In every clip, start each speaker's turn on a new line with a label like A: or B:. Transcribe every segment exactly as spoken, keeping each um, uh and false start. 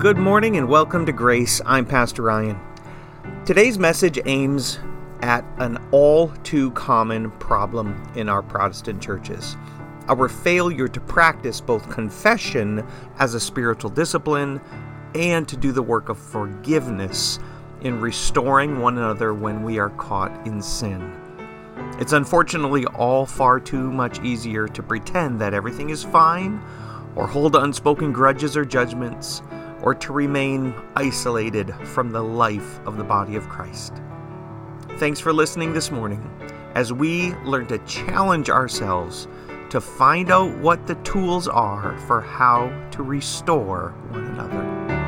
A: Good morning and welcome to Grace. I'm Pastor Ryan. Today's message aims at an all too common problem in our Protestant churches: our failure to practice both confession as a spiritual discipline and to do the work of forgiveness in restoring one another when we are caught in sin. It's unfortunately all far too much easier to pretend that everything is fine, or hold unspoken grudges or judgments, or to remain isolated from the life of the body of Christ. Thanks for listening this morning as we learn to challenge ourselves to find out what the tools are for how to restore one another.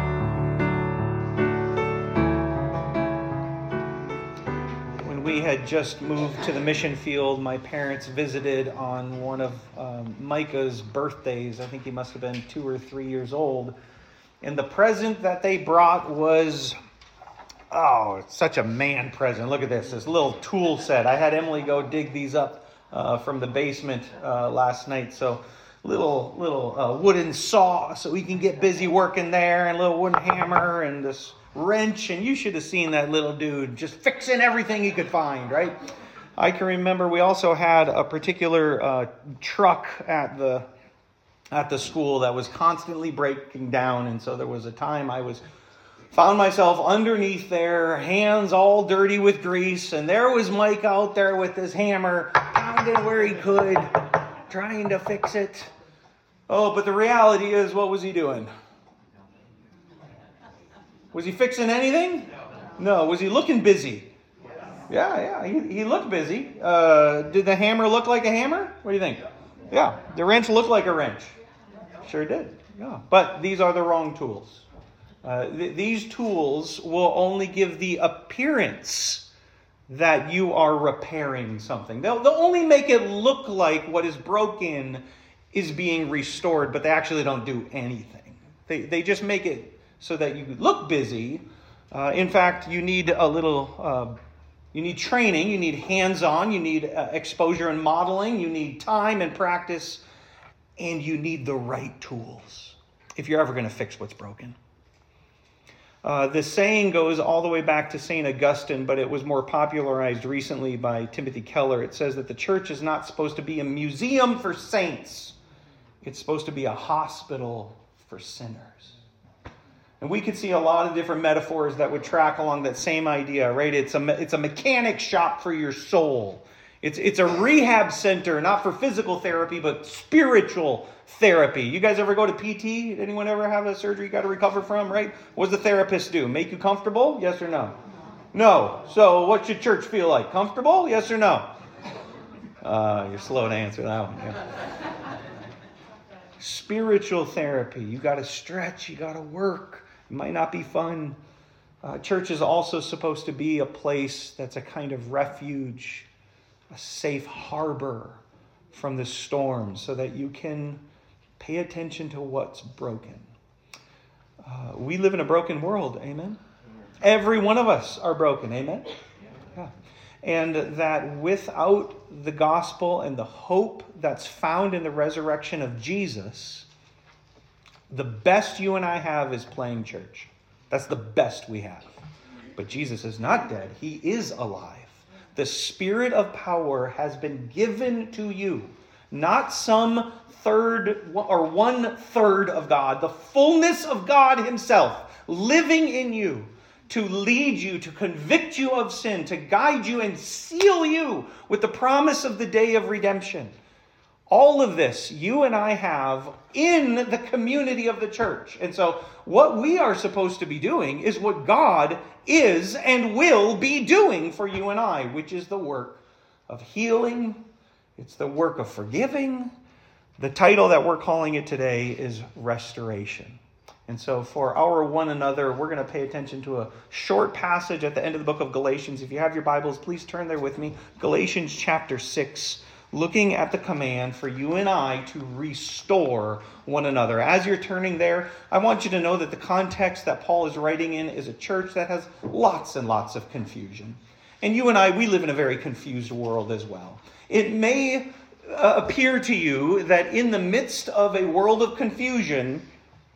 A: When we had just moved to the mission field, my parents visited on one of um, Micah's birthdays. I think he must have been two or three years old. And the present that they brought was, oh, it's such a man present. Look at this, this little tool set. I had Emily go dig these up uh, from the basement uh, last night. So little little uh, wooden saw so we can get busy working there, and a little wooden hammer and this wrench. And you should have seen that little dude just fixing everything he could find, right? I can remember we also had a particular uh, truck at the at the school that was constantly breaking down. And so there was a time I was found myself underneath there, hands all dirty with grease. And there was Mike out there with his hammer, pounding where he could, trying to fix it. Oh, but the reality is, what was he doing? Was he fixing anything? No. Was he looking busy? Yeah, yeah, he, he looked busy. Uh, did the hammer look like a hammer? What do you think? Yeah, the wrench looked like a wrench. Sure did, yeah. But these are the wrong tools. Uh, th- these tools will only give the appearance that you are repairing something. They'll, they'll only make it look like what is broken is being restored, but they actually don't do anything. They, they just make it so that you look busy. Uh, in fact, you need a little... Uh, You need training, you need hands-on, you need uh, exposure and modeling, you need time and practice, and you need the right tools if you're ever going to fix what's broken. Uh, the saying goes all the way back to Saint Augustine, but it was more popularized recently by Timothy Keller. It says that the church is not supposed to be a museum for saints. It's supposed to be a hospital for sinners. And we could see a lot of different metaphors that would track along that same idea, right? It's a it's a mechanic shop for your soul. It's it's a rehab center, not for physical therapy, but spiritual therapy. You guys ever go to P T? Anyone ever have a surgery you got to recover from, right? What does the therapist do? Make you comfortable? Yes or no? No. So what should church feel like? Comfortable? Yes or no? Uh, you're slow to answer that one. Yeah. Spiritual therapy. You got to stretch. You got to work. It might not be fun. Uh, church is also supposed to be a place that's a kind of refuge, a safe harbor from the storm, so that you can pay attention to what's broken. Uh, we live in a broken world, amen? Every one of us are broken, amen? Yeah. And that without the gospel and the hope that's found in the resurrection of Jesus, the best you and I have is playing church. That's the best we have. But Jesus is not dead. He is alive. The Spirit of power has been given to you. Not some third or one third of God. The fullness of God himself living in you to lead you, to convict you of sin, to guide you and seal you with the promise of the day of redemption. All of this you and I have in the community of the church. And so what we are supposed to be doing is what God is and will be doing for you and I, which is the work of healing. It's the work of forgiving. The title that we're calling it today is Restoration. And so for our one another, we're going to pay attention to a short passage at the end of the book of Galatians. If you have your Bibles, please turn there with me. Galatians chapter six. Looking at the command for you and I to restore one another. As you're turning there, I want you to know that the context that Paul is writing in is a church that has lots and lots of confusion. And you and I, we live in a very confused world as well. It may uh, appear to you that in the midst of a world of confusion,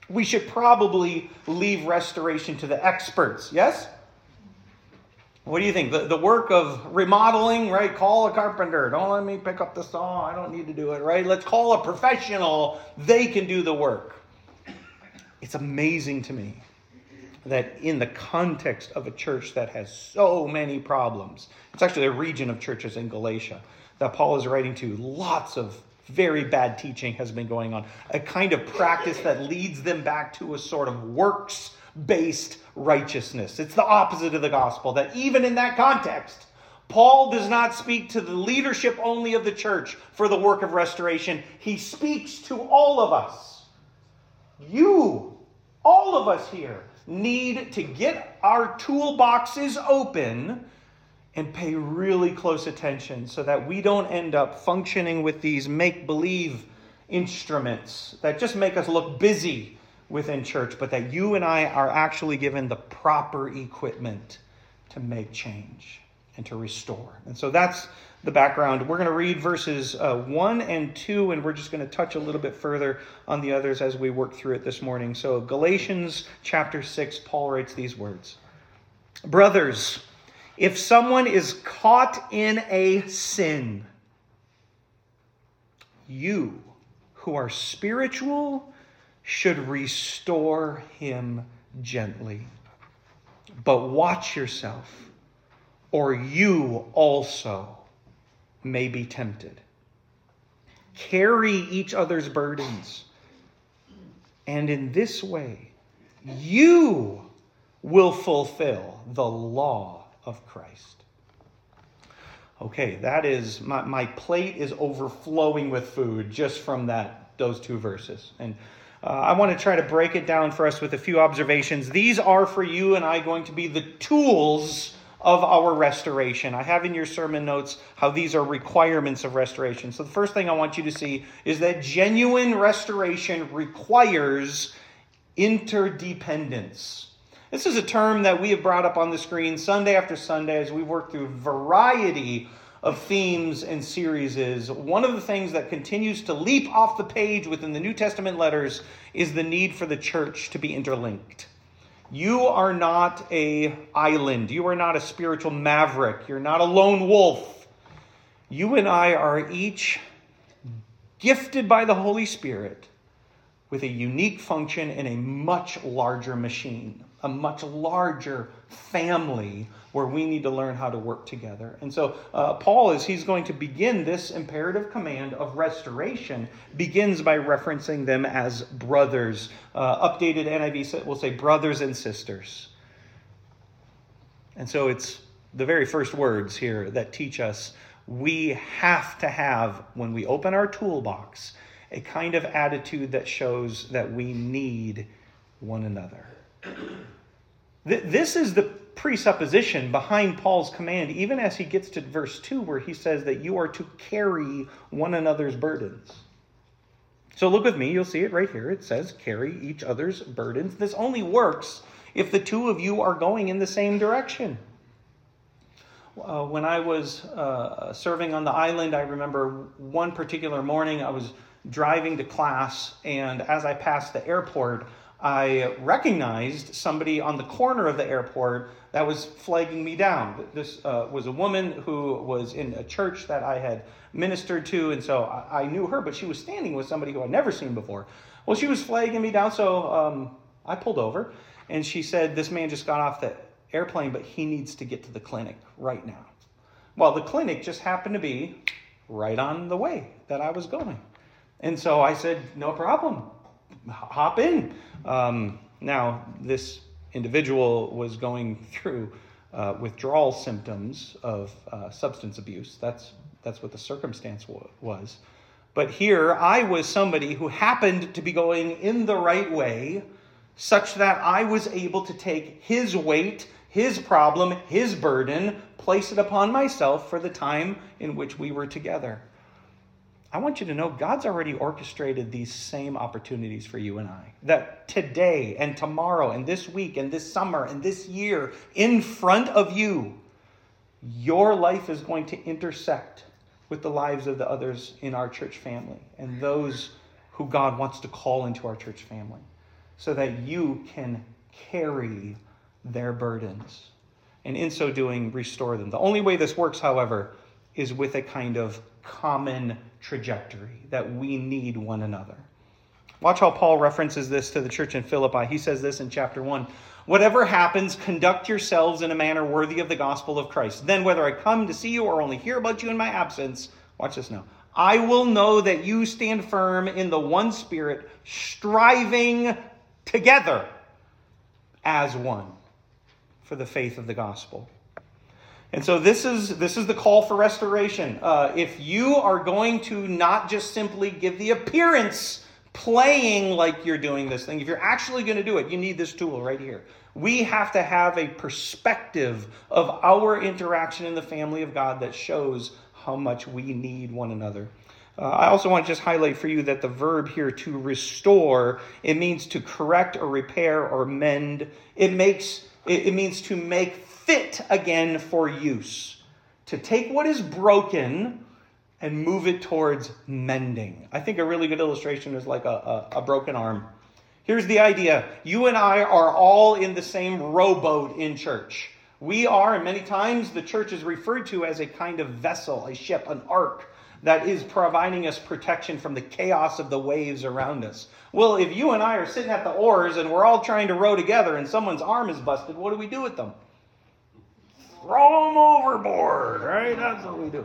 A: We should probably leave restoration to the experts, yes? What do you think? The, the work of remodeling, right? Call a carpenter. Don't let me pick up the saw. I don't need to do it, right? Let's call a professional. They can do the work. It's amazing to me that in the context of a church that has so many problems, it's actually a region of churches in Galatia that Paul is writing to, lots of very bad teaching has been going on. A kind of practice that leads them back to a sort of works-based righteousness. It's the opposite of the gospel, that even in that context, Paul does not speak to the leadership only of the church for the work of restoration. He speaks to all of us. You, all of us here, need to get our toolboxes open and pay really close attention so that we don't end up functioning with these make-believe instruments that just make us look busy within church, but that you and I are actually given the proper equipment to make change and to restore. And so that's the background. We're going to read verses uh, one and two, and we're just going to touch a little bit further on the others as we work through it this morning. So Galatians chapter six, Paul writes these words. Brothers, if someone is caught in a sin, you who are spiritual should restore him gently. But watch yourself, or you also may be tempted. Carry each other's burdens, and in this way you will fulfill the law of Christ. Okay, that is, my, my plate is overflowing with food just from that, those two verses. And uh, I want to try to break it down for us with a few observations. These are for you and I going to be the tools of our restoration. I have in your sermon notes how these are requirements of restoration. So the first thing I want you to see is that genuine restoration requires interdependence. This is a term that we have brought up on the screen Sunday after Sunday as we work through a variety of themes and series. Is one of the things that continues to leap off the page within the New Testament letters is the need for the church to be interlinked. You are not an island. You are not a spiritual maverick. You're not a lone wolf. You and I are each gifted by the Holy Spirit with a unique function in a much larger machine, a much larger family where we need to learn how to work together. And so uh, Paul, as he's going to begin this imperative command of restoration, begins by referencing them as brothers. Uh, updated N I V will say brothers and sisters. And so it's the very first words here that teach us we have to have, when we open our toolbox, a kind of attitude that shows that we need one another. This is the presupposition behind Paul's command, even as he gets to verse two, where he says that you are to carry one another's burdens. So look with me, you'll see it right here. It says, carry each other's burdens. This only works if the two of you are going in the same direction. Uh, when I was uh, serving on the island, I remember one particular morning I was driving to class, and as I passed the airport, I recognized somebody on the corner of the airport that was flagging me down. This uh, was a woman who was in a church that I had ministered to, and so I, I knew her, but she was standing with somebody who I'd never seen before. Well, she was flagging me down, so um, I pulled over, and she said, this man just got off the airplane, but he needs to get to the clinic right now. Well, the clinic just happened to be right on the way that I was going. And so I said, no problem, hop in. Um, now, this individual was going through uh, withdrawal symptoms of uh, substance abuse. That's that's what the circumstance w- was. But here, I was somebody who happened to be going in the right way, such that I was able to take his weight, his problem, his burden, place it upon myself for the time in which we were together. I want you to know God's already orchestrated these same opportunities for you and I. That today and tomorrow and this week and this summer and this year in front of you, your life is going to intersect with the lives of the others in our church family and those who God wants to call into our church family. so that you can carry their burdens. And in so doing, restore them. The only way this works, however, is with a kind of common trajectory, that we need one another. Watch how Paul references this to the church in Philippi. He says this in chapter one. Whatever happens, conduct yourselves in a manner worthy of the gospel of Christ. Then whether I come to see you or only hear about you in my absence, watch this now, I will know that you stand firm in the one Spirit, striving together as one for the faith of the gospel. And so this is this is the call for restoration. Uh, if you are going to not just simply give the appearance playing like you're doing this thing, if you're actually going to do it, you need this tool right here. We have to have a perspective of our interaction in the family of God that shows how much we need one another. Uh, I also want to just highlight for you that the verb here, to restore, it means to correct or repair or mend. It makes it, it means to make fit again for use. To take what is broken and move it towards mending. I think a really good illustration is like a, a, a broken arm. Here's the idea. You and I are all in the same rowboat in church. We are, and many times the church is referred to as a kind of vessel, a ship, an ark, that is providing us protection from the chaos of the waves around us. Well, if you and I are sitting at the oars and we're all trying to row together and someone's arm is busted, what do we do with them? Throw them overboard, right? That's what we do.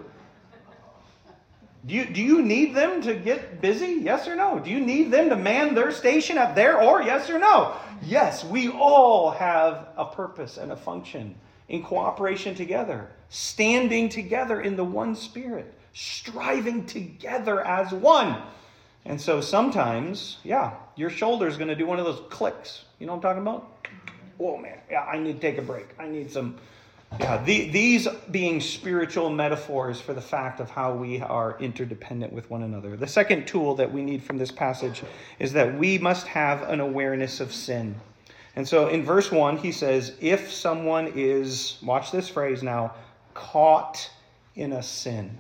A: Do you, do you need them to get busy? Yes or no? Do you need them to man their station at their oar? Yes or no? Yes, we all have a purpose and a function in cooperation together, standing together in the one Spirit, striving together as one. And so sometimes, yeah, your shoulder's going to do one of those clicks. You know what I'm talking about? Oh, man, yeah, I need to take a break. I need some... Yeah, the, these being spiritual metaphors for the fact of how we are interdependent with one another. The second tool that we need from this passage is that we must have an awareness of sin. And so in verse one, he says, if someone is, watch this phrase now, caught in a sin.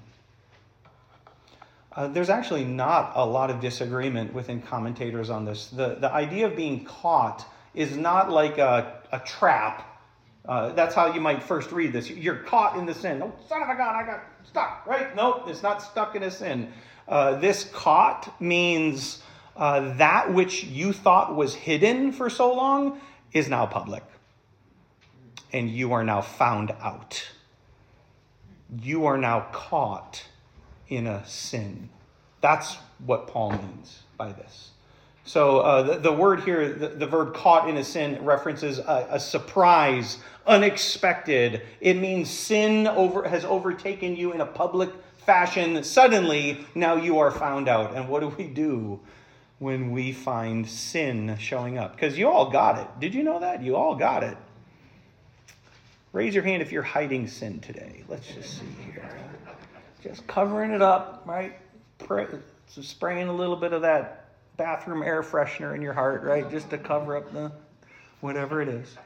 A: Uh, there's actually not a lot of disagreement within commentators on this. The, the idea of being caught is not like a, a trap. Uh, that's how you might first read this. You're caught in the sin. Oh, son of a gun, I got stuck, right? Nope, it's not stuck in a sin. Uh, this caught means uh, that which you thought was hidden for so long is now public. And you are now found out. You are now caught in a sin. That's what Paul means by this. So uh, the, the word here, the, the verb caught in a sin, references a, a surprise, unexpected. It means sin over has overtaken you in a public fashion. Suddenly, now you are found out. And what do we do when we find sin showing up? Because you all got it. Did you know that? You all got it. Raise your hand if you're hiding sin today. Let's just see here. Just covering it up, right? So spraying a little bit of that bathroom air freshener in your heart, right? Just to cover up the whatever it is.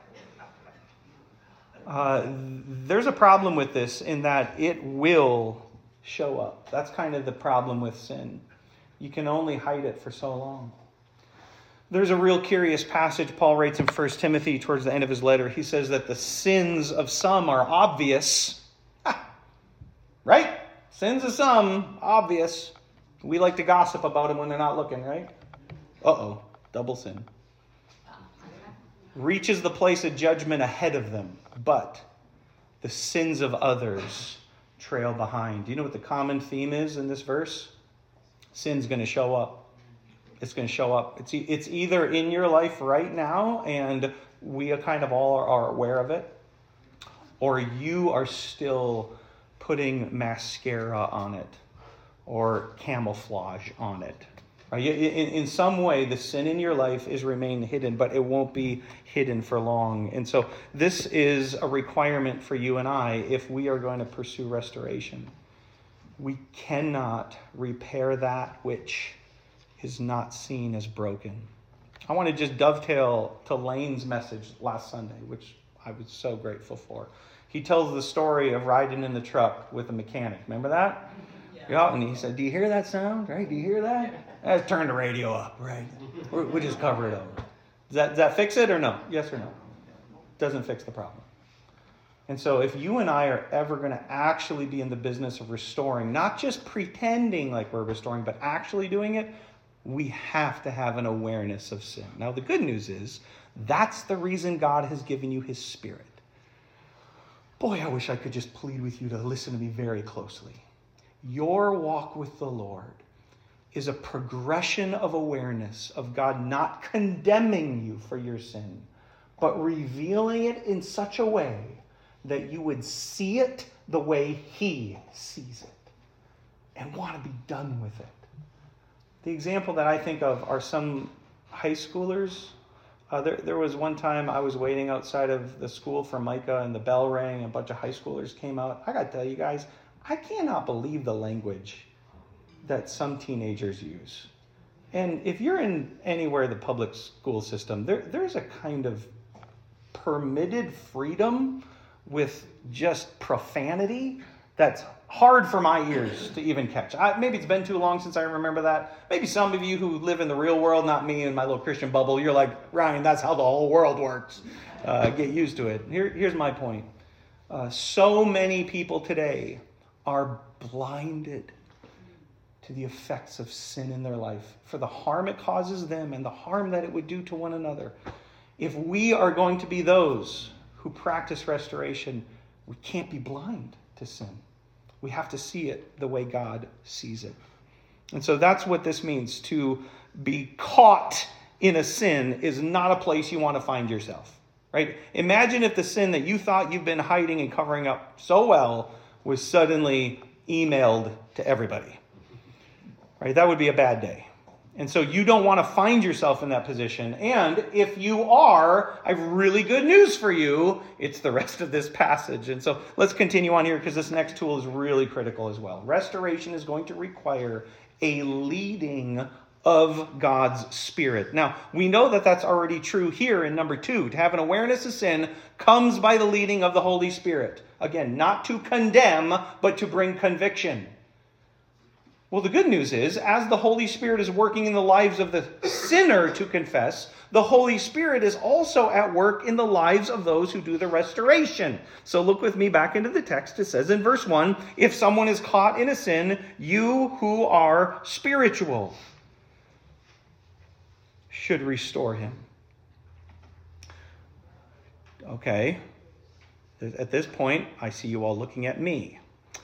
A: Uh, there's a problem with this in that it will show up. That's kind of the problem with sin. You can only hide it for so long. There's a real curious passage Paul writes in First Timothy towards the end of his letter. He says that the sins of some are obvious. Ah, right? Sins of some, obvious. We like to gossip about them when they're not looking, right? Uh-oh, double sin. Reaches the place of judgment ahead of them, but the sins of others trail behind. Do you know what the common theme is in this verse? Sin's going to show up. It's going to show up. It's, it's either in your life right now, and we kind of all are, are aware of it, or you are still putting mascara on it or camouflage on it. In, in some way, the sin in your life is remain hidden, but it won't be hidden for long. And so this is a requirement for you and I if we are going to pursue restoration. We cannot repair that which is not seen as broken. I want to just dovetail to Lane's message last Sunday, which I was so grateful for. He tells the story of riding in the truck with a mechanic. Remember that? Yeah. Yeah, and he said, do you hear that sound? Right? Do you hear that? Let's turn the radio up, right? We'll just cover it over. Does that, does that fix it or no? Yes or no? Doesn't fix the problem. And so if you and I are ever going to actually be in the business of restoring, not just pretending like we're restoring, but actually doing it, we have to have an awareness of sin. Now, the good news is that's the reason God has given you his Spirit. Boy, I wish I could just plead with you to listen to me very closely. Your walk with the Lord is a progression of awareness of God not condemning you for your sin, but revealing it in such a way that you would see it the way he sees it and want to be done with it. The example that I think of are some high schoolers. Uh, there, there was one time I was waiting outside of the school for Micah, and the bell rang, and a bunch of high schoolers came out. I got to tell you guys, I cannot believe the language that some teenagers use. And if you're in anywhere the public school system, there, there's a kind of permitted freedom with just profanity that's hard for my ears to even catch. I, maybe it's been too long since I remember that. Maybe some of you who live in the real world, not me in my little Christian bubble, you're like, Ryan, that's how the whole world works. Uh, get used to it. Here, here's my point. Uh, so many people today are blinded to the effects of sin in their life, for the harm it causes them and the harm that it would do to one another. If we are going to be those who practice restoration, we can't be blind to sin. We have to see it the way God sees it. And so that's what this means. To be caught in a sin is not a place you want to find yourself, right? Imagine if the sin that you thought you've been hiding and covering up so well was suddenly emailed to everybody, right? That would be a bad day. And so you don't want to find yourself in that position. And if you are, I have really good news for you. It's the rest of this passage. And so let's continue on here, because this next tool is really critical as well. Restoration is going to require a leading of God's Spirit. Now, we know that that's already true here in number two. To have an awareness of sin comes by the leading of the Holy Spirit. Again, not to condemn, but to bring conviction. Well, the good news is, as the Holy Spirit is working in the lives of the sinner to confess, the Holy Spirit is also at work in the lives of those who do the restoration. So look with me back into the text. It says in verse one, if someone is caught in a sin, you who are spiritual should restore him. Okay. At this point, I see you all looking at me.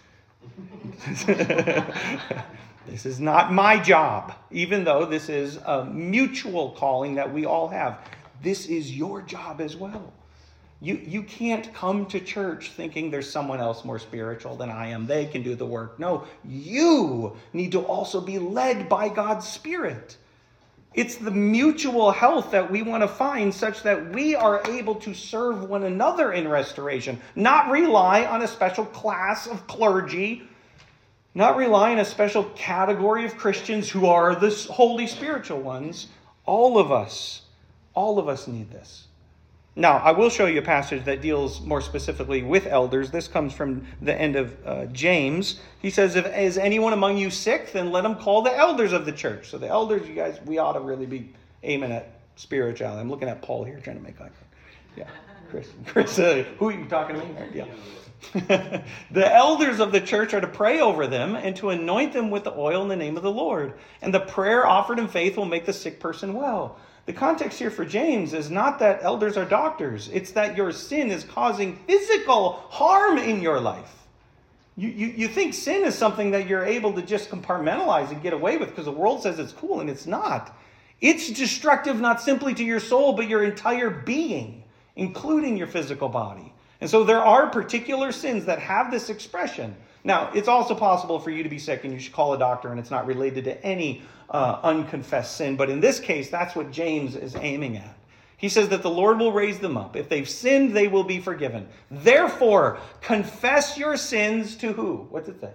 A: This is not my job, even though this is a mutual calling that we all have. This is your job as well. You, you can't come to church thinking there's someone else more spiritual than I am. They can do the work. No, you need to also be led by God's Spirit. It's the mutual health that we want to find, such that we are able to serve one another in restoration, not rely on a special class of clergy, not rely on a special category of Christians who are the holy spiritual ones. All of us, all of us need this. Now, I will show you a passage that deals more specifically with elders. This comes from the end of uh, James. He says, if is anyone among you sick, then let him call the elders of the church. So the elders, you guys, we ought to really be aiming at spirituality. I'm looking at Paul here, trying to make eye contact. Yeah, Chris. Chris, uh, who are you talking to me? Yeah. The elders of the church are to pray over them and to anoint them with the oil in the name of the Lord. And the prayer offered in faith will make the sick person well. The context here for James is not that elders are doctors. It's that your sin is causing physical harm in your life. You, you, you think sin is something that you're able to just compartmentalize and get away with because the world says it's cool, and it's not. It's destructive not simply to your soul, but your entire being, including your physical body. And so there are particular sins that have this expression. Now, it's also possible for you to be sick and you should call a doctor, and it's not related to any uh, unconfessed sin. But in this case, that's what James is aiming at. He says that the Lord will raise them up. If they've sinned, they will be forgiven. Therefore, confess your sins to who? What's it say?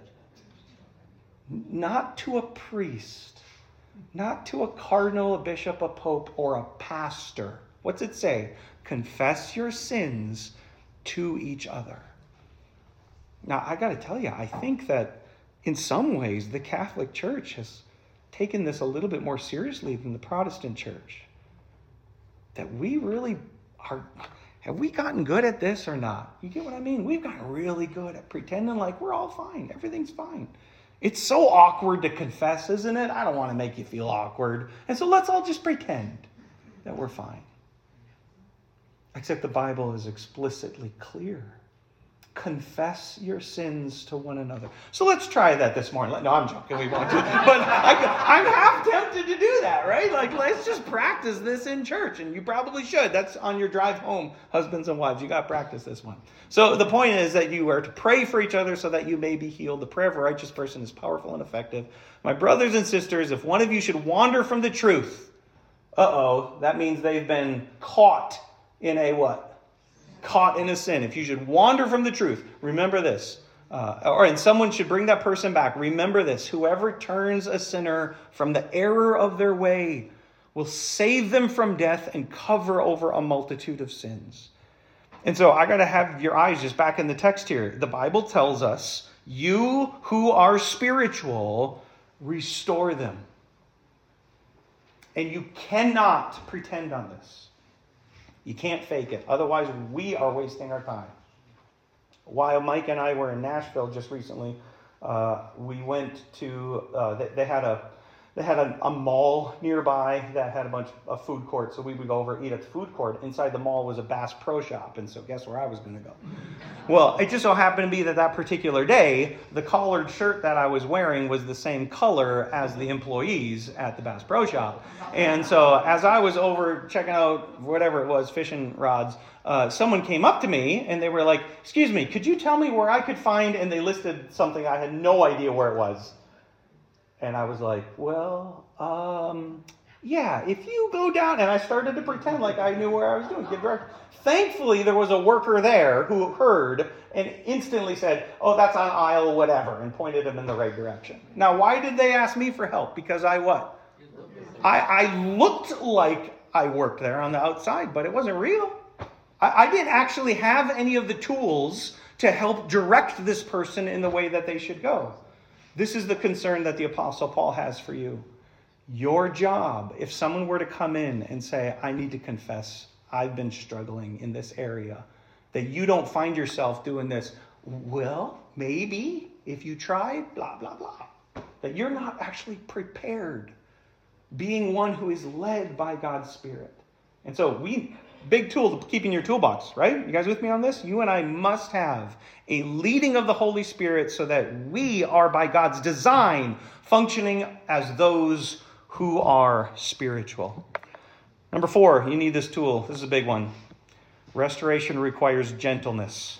A: Not to a priest, not to a cardinal, a bishop, a pope, or a pastor. What's it say? Confess your sins to each other. Now, I got to tell you, I think that in some ways the Catholic Church has taken this a little bit more seriously than the Protestant Church. that we really are, have we gotten good at this or not? You get what I mean? We've gotten really good at pretending like we're all fine. Everything's fine. It's so awkward to confess, isn't it? I don't want to make you feel awkward. And so let's all just pretend that we're fine. Except the Bible is explicitly clear. Confess your sins to one another. So let's try that this morning. No, I'm joking. We won't do that. But I, I'm half tempted to do that, right? Like, let's just practice this in church. And you probably should. That's on your drive home, husbands and wives. You got to practice this one. So the point is that you are to pray for each other so that you may be healed. The prayer of a righteous person is powerful and effective. My brothers and sisters, if one of you should wander from the truth, uh-oh, that means they've been caught in a what? Caught in a sin. If you should wander from the truth, remember this. Uh, or and someone should bring that person back. Remember this. Whoever turns a sinner from the error of their way will save them from death and cover over a multitude of sins. And so I got to have your eyes just back in the text here. The Bible tells us, you who are spiritual, restore them. And you cannot pretend on this. You can't fake it. Otherwise, we are wasting our time. While Mike and I were in Nashville just recently, uh, we went to, uh, they, they had a they had a, a mall nearby that had a bunch of food courts. So we would go over eat at the food court. Inside the mall was a Bass Pro Shop. And so guess where I was going to go? Well, it just so happened to be that that particular day, the collared shirt that I was wearing was the same color as the employees at the Bass Pro Shop. And so as I was over checking out whatever it was, fishing rods, uh, someone came up to me and they were like, excuse me, could you tell me where I could find, and they listed something I had no idea where it was. And I was like, well, um, yeah, if you go down, and I started to pretend like I knew where I was doing. Give direct. Thankfully, there was a worker there who heard and instantly said, oh, that's on aisle whatever, and pointed him in the right direction. Now, why did they ask me for help? Because I what? I, I looked like I worked there on the outside, but it wasn't real. I, I didn't actually have any of the tools to help direct this person in the way that they should go. This is the concern that the Apostle Paul has for you. Your job, if someone were to come in and say, I need to confess, I've been struggling in this area, that you don't find yourself doing this, well, maybe if you tried, blah, blah, blah. That you're not actually prepared, being one who is led by God's Spirit. And so we, big tool to keep in your toolbox, right? You guys with me on this? You and I must have a leading of the Holy Spirit so that we are, by God's design, functioning as those who are spiritual. Number four, you need this tool. This is a big one. Restoration requires gentleness.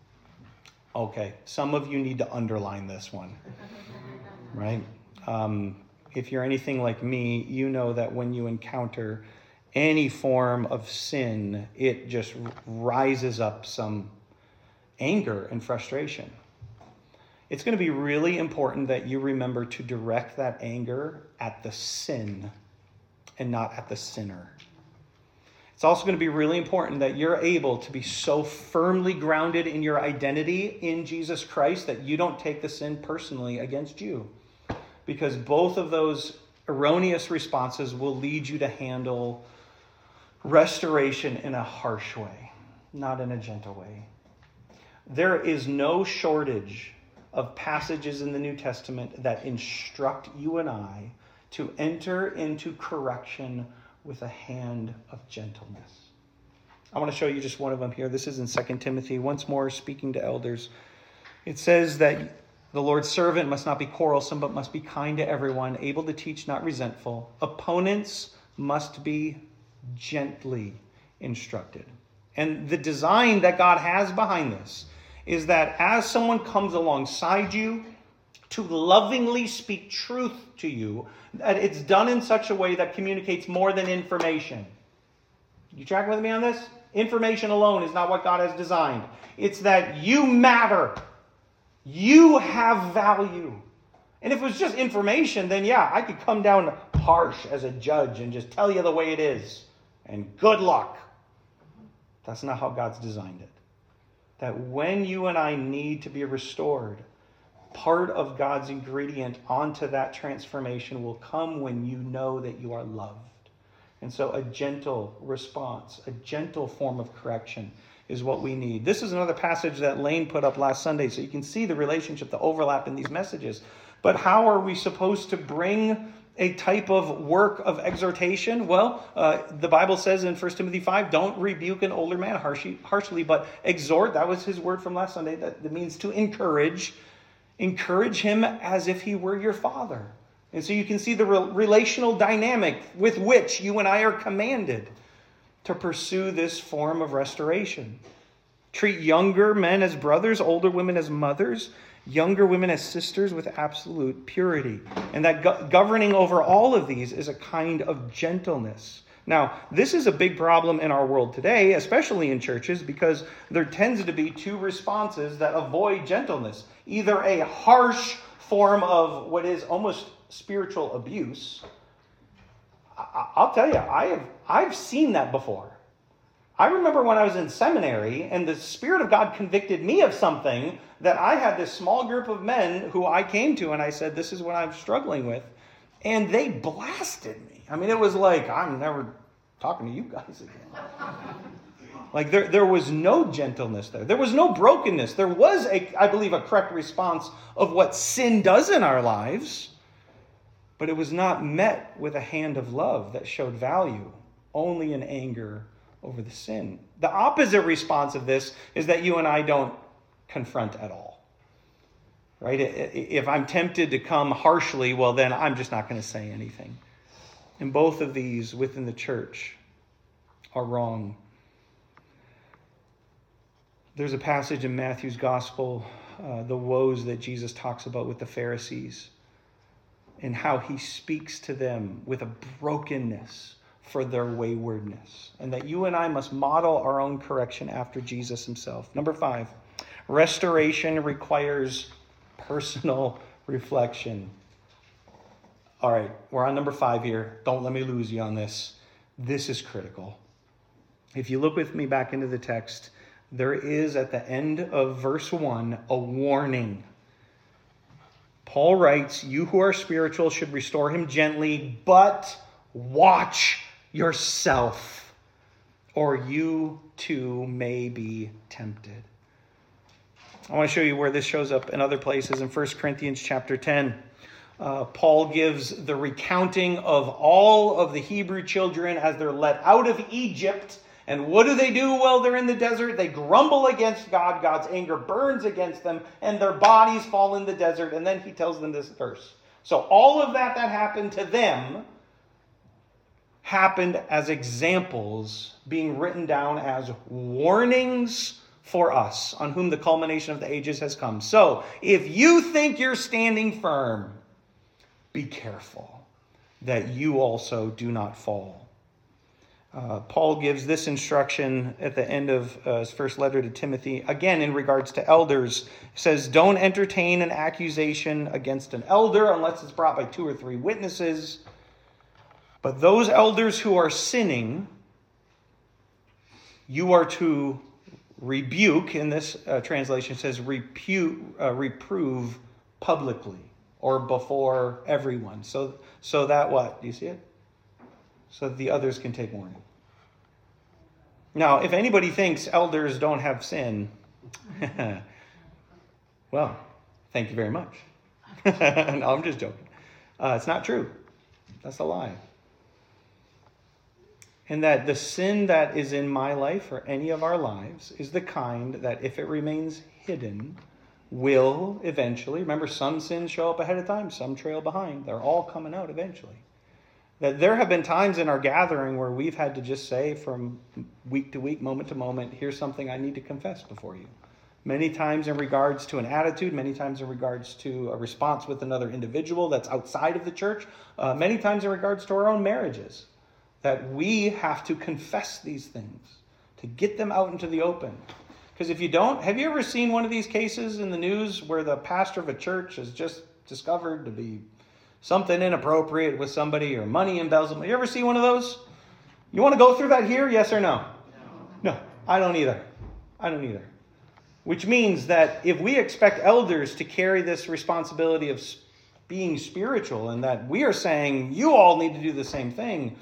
A: Okay, some of you need to underline this one, right? Um, if you're anything like me, you know that when you encounter any form of sin, it just rises up some anger and frustration. It's going to be really important that you remember to direct that anger at the sin and not at the sinner. It's also going to be really important that you're able to be so firmly grounded in your identity in Jesus Christ that you don't take the sin personally against you. Because both of those erroneous responses will lead you to handle restoration in a harsh way, not in a gentle way. There is no shortage of passages in the New Testament that instruct you and I to enter into correction with a hand of gentleness. I want to show you just one of them here. This is in Second Timothy, once more speaking to elders. It says that the Lord's servant must not be quarrelsome, but must be kind to everyone, able to teach, not resentful. Opponents must be gently instructed. And the design that God has behind this is that as someone comes alongside you to lovingly speak truth to you, that it's done in such a way that communicates more than information. You tracking with me on this? Information alone is not what God has designed. It's that you matter. You have value. And if it was just information, then yeah, I could come down harsh as a judge and just tell you the way it is. And good luck. That's not how God's designed it. That when you and I need to be restored, part of God's ingredient onto that transformation will come when you know that you are loved. And so a gentle response, a gentle form of correction is what we need. This is another passage that Lane put up last Sunday, so you can see the relationship, the overlap in these messages. But how are we supposed to bring a type of work of exhortation? Well, uh, the Bible says in First Timothy five, don't rebuke an older man harshly, harshly, but exhort. That was his word from last Sunday. That, that means to encourage. Encourage him as if he were your father. And so you can see the re- relational dynamic with which you and I are commanded to pursue this form of restoration. Treat younger men as brothers, older women as mothers, younger women as sisters with absolute purity. And that go- governing over all of these is a kind of gentleness. Now, this is a big problem in our world today, especially in churches, because there tends to be two responses that avoid gentleness. Either a harsh form of what is almost spiritual abuse. I- I'll tell you, I have I've seen that before. I remember when I was in seminary and the Spirit of God convicted me of something that I had this small group of men who I came to and I said, this is what I'm struggling with. And they blasted me. I mean, it was like, I'm never talking to you guys again. Like there, there was no gentleness there. There was no brokenness. There was, a, I believe, a correct response of what sin does in our lives. But it was not met with a hand of love that showed value, only in anger over the sin. The opposite response of this is that you and I don't confront at all. Right? If I'm tempted to come harshly, well, then I'm just not going to say anything. And both of these within the church are wrong. There's a passage in Matthew's gospel, uh, the woes that Jesus talks about with the Pharisees, and how he speaks to them with a brokenness for their waywardness. And that you and I must model our own correction after Jesus himself. Number five, restoration requires personal reflection. All right, we're on number five here. Don't let me lose you on this. This is critical. If you look with me back into the text, there is at the end of verse one a warning. Paul writes, you who are spiritual should restore him gently, but watch yourself, or you too may be tempted. I want to show you where this shows up in other places. In First Corinthians chapter ten, uh, Paul gives the recounting of all of the Hebrew children as they're let out of Egypt. And what do they do while they're in the desert? They grumble against God. God's anger burns against them, and their bodies fall in the desert. And then he tells them this verse. So all of that that happened to them happened as examples being written down as warnings for us, on whom the culmination of the ages has come. So if you think you're standing firm, be careful that you also do not fall. Uh, Paul gives this instruction at the end of uh, his first letter to Timothy. Again, in regards to elders, he says, don't entertain an accusation against an elder unless it's brought by two or three witnesses. But those elders who are sinning, you are to rebuke, in this uh, translation it says repu- uh, reprove publicly or before everyone. So, so that what? Do you see it? So that the others can take warning. Now, if anybody thinks elders don't have sin, well, thank you very much. No, I'm just joking. Uh, it's not true. That's a lie. And that the sin that is in my life or any of our lives is the kind that if it remains hidden, will eventually, remember some sins show up ahead of time, some trail behind. They're all coming out eventually. That there have been times in our gathering where we've had to just say from week to week, moment to moment, here's something I need to confess before you. Many times in regards to an attitude, many times in regards to a response with another individual that's outside of the church, uh, many times in regards to our own marriages, that we have to confess these things to get them out into the open. Because if you don't, have you ever seen one of these cases in the news where the pastor of a church has just discovered to be something inappropriate with somebody or money embezzlement? You ever see one of those? You want to go through that here? Yes or no? No, no, I don't either. I don't either. Which means that if we expect elders to carry this responsibility of being spiritual and that we are saying you all need to do the same thing,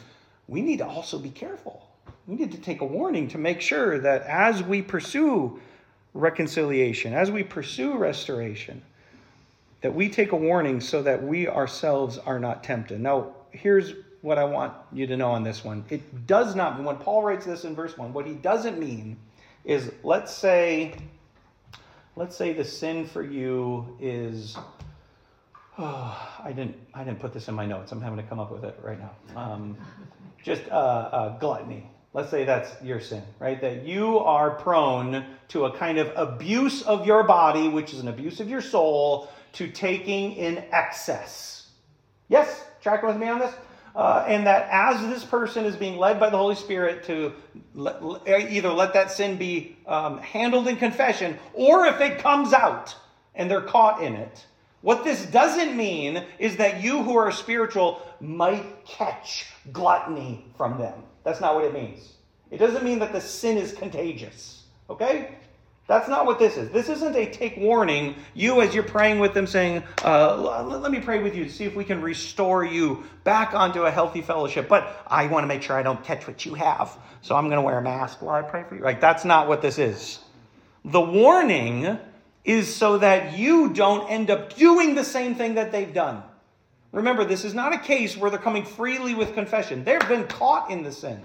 A: we need to also be careful. We need to take a warning to make sure that as we pursue reconciliation, as we pursue restoration, that we take a warning so that we ourselves are not tempted. Now, here's what I want you to know on this one. It does not mean, when Paul writes this in verse one, what he doesn't mean is, let's say, let's say the sin for you is, oh, I didn't, I didn't put this in my notes. I'm having to come up with it right now. Um, just uh, uh, gluttony. Let's say that's your sin, right? That you are prone to a kind of abuse of your body, which is an abuse of your soul, to taking in excess. Yes? Tracking with me on this? Uh, and that as this person is being led by the Holy Spirit to let, either let that sin be um, handled in confession, or if it comes out and they're caught in it, what this doesn't mean is that you who are spiritual might catch gluttony from them. That's not what it means. It doesn't mean that the sin is contagious. Okay? That's not what this is. This isn't a take warning. You, as you're praying with them, saying, uh, let me pray with you to see if we can restore you back onto a healthy fellowship. But I want to make sure I don't catch what you have. So I'm going to wear a mask while I pray for you. Like, that's not what this is. The warning is so that you don't end up doing the same thing that they've done. Remember, this is not a case where they're coming freely with confession. They've been caught in the sin.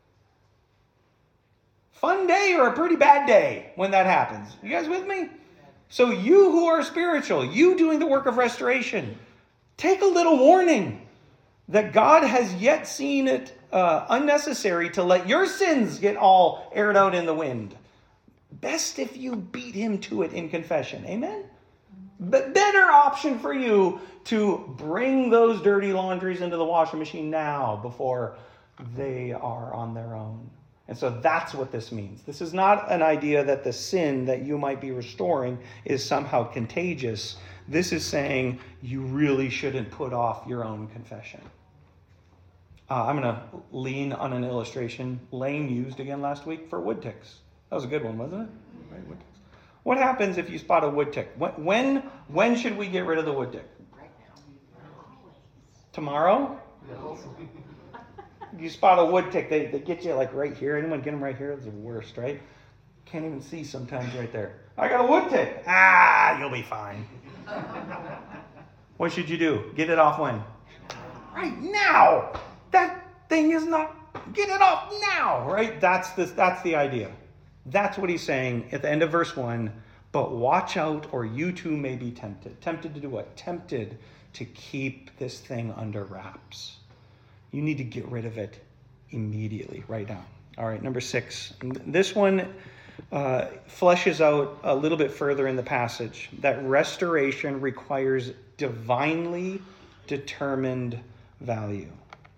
A: Fun day or a pretty bad day when that happens. You guys with me? So you who are spiritual, you doing the work of restoration, take a little warning that God has yet seen it uh, unnecessary to let your sins get all aired out in the wind. Best if you beat him to it in confession. Amen? But better option for you to bring those dirty laundries into the washing machine now before they are on their own. And so that's what this means. This is not an idea that the sin that you might be restoring is somehow contagious. This is saying you really shouldn't put off your own confession. Uh, I'm going to lean on an illustration Lane used again last week for wood ticks. That was a good one, wasn't it? Right, wood ticks. What happens if you spot a wood tick? When, when, when should we get rid of the wood tick? Right now. Tomorrow? No. You spot a wood tick, they, they get you like right here. Anyone get them right here? It's the worst, right? Can't even see sometimes right there. I got a wood tick. Ah, you'll be fine. What should you do? Get it off when? Right now. That thing is not, get it off now, right? That's the, that's the idea. That's what he's saying at the end of verse one. But watch out or you too may be tempted. Tempted to do what? Tempted to keep this thing under wraps. You need to get rid of it immediately, right now. All right, number six. This one uh, fleshes out a little bit further in the passage that restoration requires divinely determined value.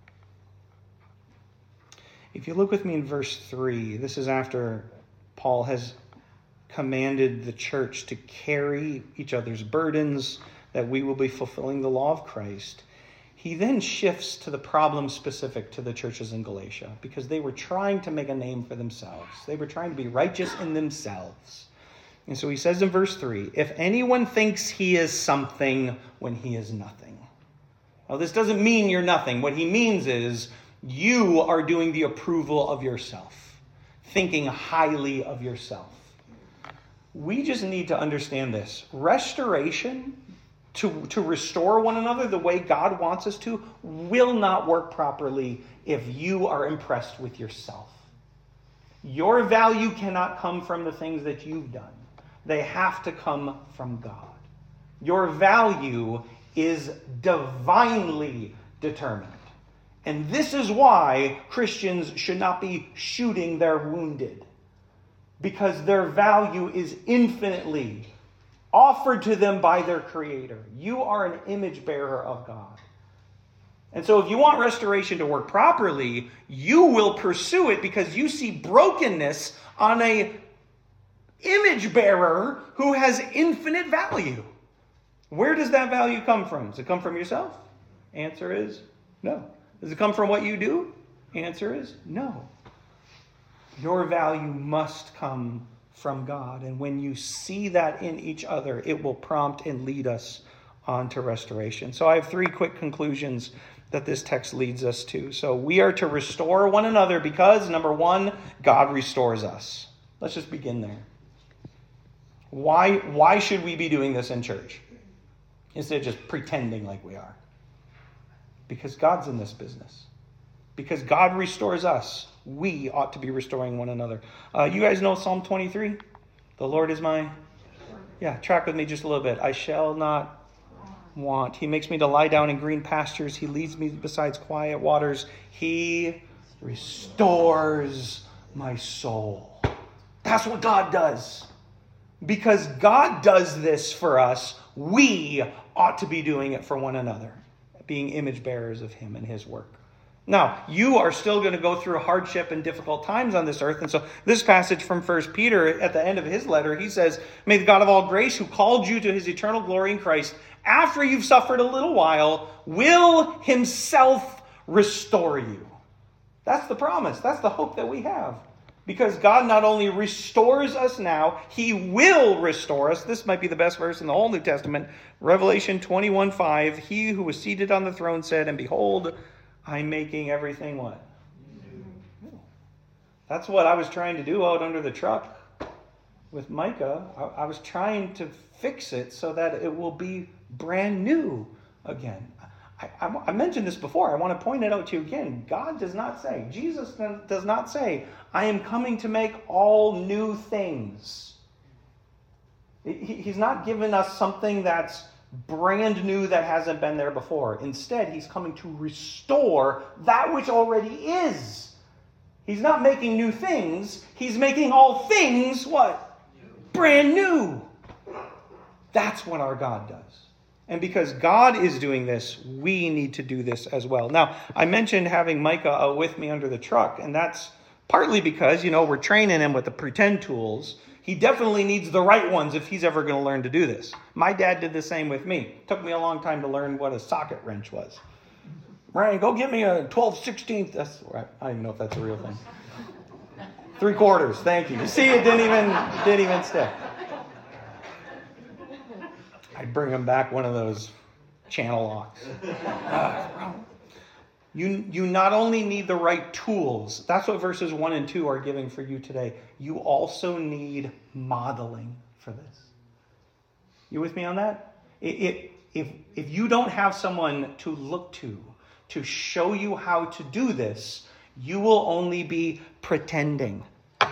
A: If you look with me in verse three, this is after Paul has commanded the church to carry each other's burdens, that we will be fulfilling the law of Christ. He then shifts to the problem specific to the churches in Galatia because they were trying to make a name for themselves. They were trying to be righteous in themselves. And so he says in verse three, if anyone thinks he is something when he is nothing. Now, this doesn't mean you're nothing. What he means is you are doing the approval of yourself, thinking highly of yourself. We just need to understand this. Restoration, To, to restore one another the way God wants us to, will not work properly if you are impressed with yourself. Your value cannot come from the things that you've done. They have to come from God. Your value is divinely determined. And this is why Christians should not be shooting their wounded. Because their value is infinitely offered to them by their Creator. You are an image bearer of God. And so if you want restoration to work properly, you will pursue it because you see brokenness on a image bearer who has infinite value. Where does that value come from? Does it come from yourself? Answer is no. Does it come from what you do? Answer is no. Your value must come from God. And when you see that in each other, it will prompt and lead us on to restoration. So I have three quick conclusions that this text leads us to. So we are to restore one another because, number one, God restores us. Let's just begin there. Why, why should we be doing this in church instead of just pretending like we are? Because God's in this business. Because God restores us, we ought to be restoring one another. Uh, you guys know Psalm twenty-three? The Lord is my... Yeah, track with me just a little bit. I shall not want. He makes me to lie down in green pastures. He leads me beside quiet waters. He restores my soul. That's what God does. Because God does this for us, we ought to be doing it for one another, being image bearers of him and his work. Now, you are still going to go through hardship and difficult times on this earth. And so this passage from First Peter, at the end of his letter, he says, "May the God of all grace, who called you to his eternal glory in Christ, after you've suffered a little while, will himself restore you." That's the promise. That's the hope that we have. Because God not only restores us now, he will restore us. This might be the best verse in the whole New Testament. Revelation twenty-one five, "He who was seated on the throne said, and behold, I'm making everything what? New." That's what I was trying to do out under the truck with Micah. I, I was trying to fix it so that it will be brand new again. I, I, I mentioned this before. I want to point it out to you again. God does not say, Jesus does not say, "I am coming to make all new things." He, he's not giving us something that's brand new that hasn't been there before. Instead, he's coming to restore that which already is. He's not making new things. He's making all things what? Brand new. That's what our God does. And because God is doing this, we need to do this as well. Now, I mentioned having Micah out with me under the truck, and that's partly because, you know, we're training him with the pretend tools. He definitely needs the right ones if he's ever going to learn to do this. My dad did the same with me. It took me a long time to learn what a socket wrench was. Ryan, go get me a twelve sixteenth. That's right. I don't even know if that's a real thing. Three quarters. Thank you. You see, it didn't even didn't even stick. I'd bring him back one of those channel locks. Uh, You, you not only need the right tools. That's what verses one and two are giving for you today. You also need modeling for this. You with me on that? If, if, if you don't have someone to look to, to show you how to do this, you will only be pretending.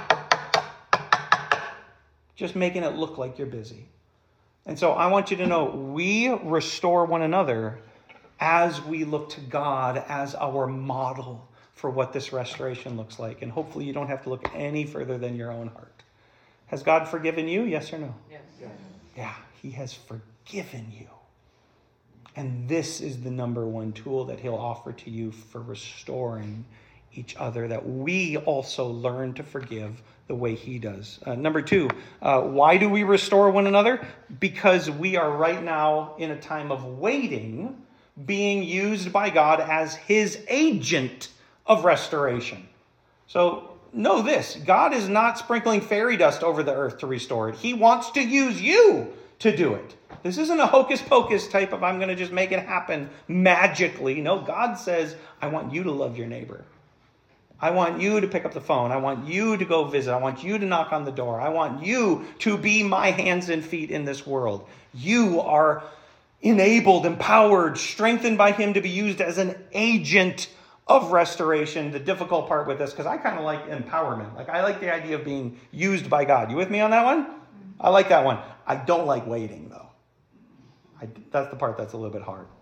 A: Just making it look like you're busy. And so I want you to know, we restore one another as we look to God as our model for what this restoration looks like. And hopefully you don't have to look any further than your own heart. Has God forgiven you? Yes or no?
B: Yes.
A: Yes. Yeah, he has forgiven you. And this is the number one tool that he'll offer to you for restoring each other, that we also learn to forgive the way he does. Uh, number two, uh, why do we restore one another? Because we are right now in a time of waiting, being used by God as his agent of restoration. So know this, God is not sprinkling fairy dust over the earth to restore it. He wants to use you to do it. This isn't a hocus pocus type of I'm going to just make it happen magically. No, God says, I want you to love your neighbor. I want you to pick up the phone. I want you to go visit. I want you to knock on the door. I want you to be my hands and feet in this world. You are enabled, empowered, strengthened by him to be used as an agent of restoration. The difficult part with this, because I kind of like empowerment. Like I like the idea of being used by God. You with me on that one? I like that one. I don't like waiting, though. I, that's the part that's a little bit hard.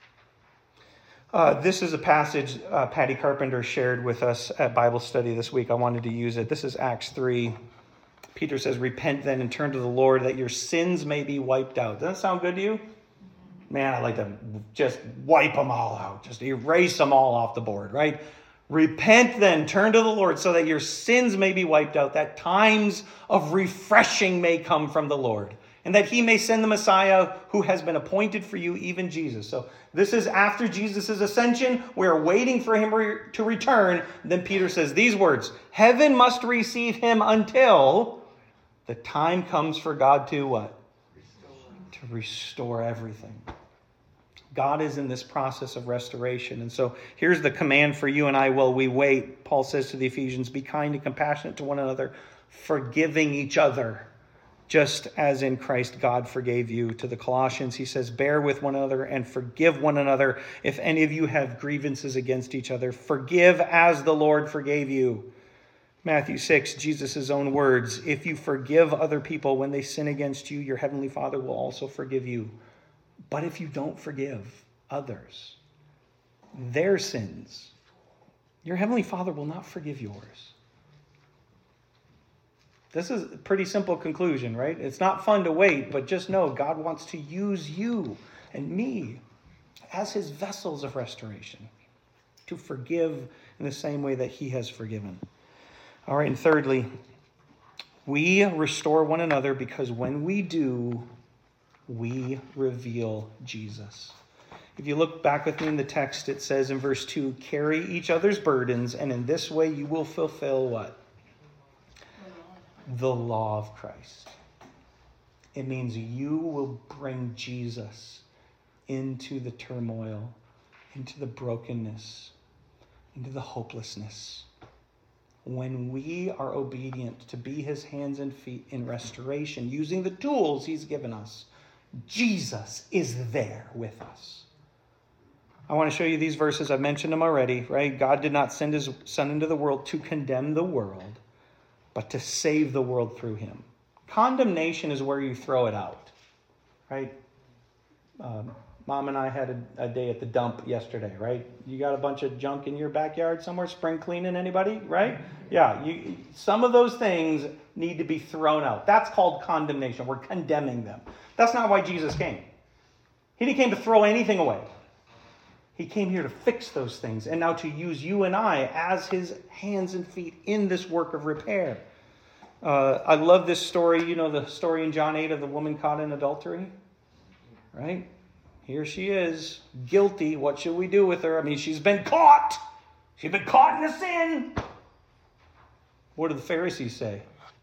A: Uh, this is a passage uh, Patty Carpenter shared with us at Bible study this week. I wanted to use it. This is Acts three. Peter says, "Repent then and turn to the Lord, that your sins may be wiped out." Does that sound good to you? Man, I'd like to just wipe them all out. Just erase them all off the board, right? Repent then, turn to the Lord, so that your sins may be wiped out, that times of refreshing may come from the Lord, and that he may send the Messiah who has been appointed for you, even Jesus. So this is after Jesus' ascension. We're waiting for him re- to return. Then Peter says these words, "Heaven must receive him until the time comes for God to what? Restore. To restore everything." God is in this process of restoration. And so here's the command for you and I while we wait. Paul says to the Ephesians, be kind and compassionate to one another, forgiving each other, just as in Christ God forgave you. To the Colossians, he says, bear with one another and forgive one another. If any of you have grievances against each other, forgive as the Lord forgave you. Matthew six, Jesus' own words, if you forgive other people when they sin against you, your heavenly Father will also forgive you. But if you don't forgive others their sins, your heavenly Father will not forgive yours. This is a pretty simple conclusion, right? It's not fun to wait, but just know God wants to use you and me as his vessels of restoration to forgive in the same way that he has forgiven. All right, and thirdly, we restore one another because when we do, we reveal Jesus. If you look back with me in the text, it says in verse two, carry each other's burdens, and in this way you will fulfill what? The law of Christ. It means you will bring Jesus into the turmoil, into the brokenness, into the hopelessness. When we are obedient to be his hands and feet in restoration, using the tools he's given us, Jesus is there with us. I want to show you these verses. I've mentioned them already, right? God did not send his son into the world to condemn the world, but to save the world through him. Condemnation is where you throw it out, right? Um, Mom and I had a, a day at the dump yesterday, right? You got a bunch of junk in your backyard somewhere, spring cleaning, anybody, right? Yeah, you, some of those things need to be thrown out. That's called condemnation. We're condemning them. That's not why Jesus came. He didn't came to throw anything away. He came here to fix those things and now to use you and I as his hands and feet in this work of repair. Uh, I love this story. You know the story in John eight of the woman caught in adultery, right? Here she is, guilty. What should we do with her? I mean, she's been caught. She's been caught in a sin. What do the Pharisees say?